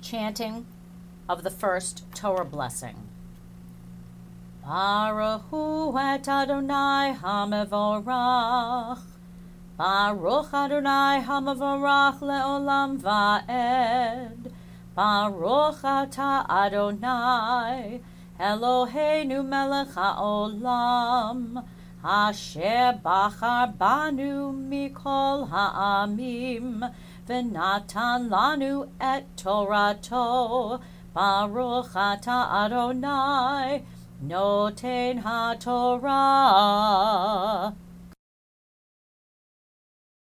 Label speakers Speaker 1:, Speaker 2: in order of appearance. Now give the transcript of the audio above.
Speaker 1: chanting of the first Torah blessing. Baruch hu et Adonai hamevorach. Baruch Adonai hamevorach leolam va'ed. Baruch ata Adonai Eloheinu melech haolam. Asher bachar banu mikol ha'amim. V'natan lanu et Torato. Baruch ata Adonai Noten HaTorah.